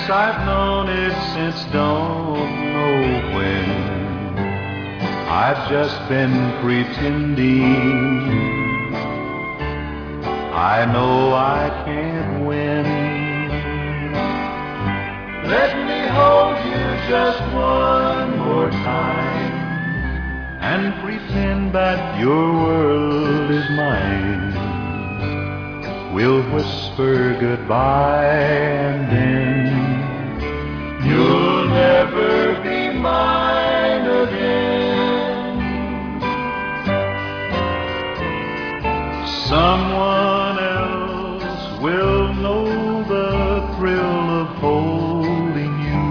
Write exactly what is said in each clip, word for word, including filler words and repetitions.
Yes, I've known it since don't know when. I've just been pretending. I know I can't win. Let me hold you just one more time and pretend that your world is mine. We'll whisper goodbye and then you'll never be mine again. Someone else will know the thrill of holding you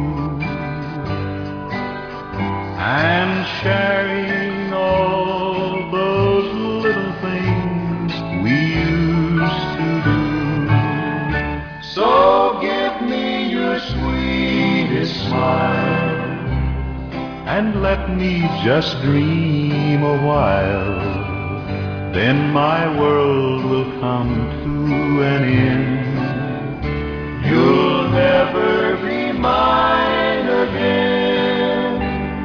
and sharing all those little things we used to do. So give me your sweetest smile and let me just dream a while. Then my world will come to an end. You'll never be mine again.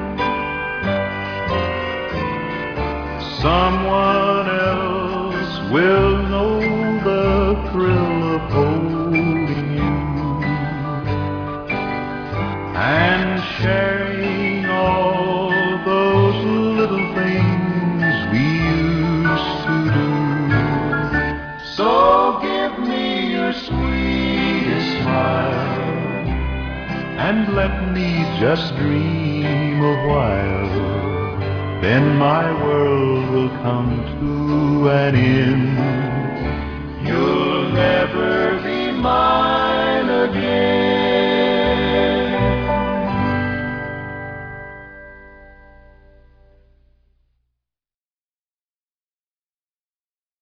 Someone else will know the thrill of holding you and sharing all those little things we used to do. So give me your sweetest smile and let me just dream a while. Then my world will come to an end. You'll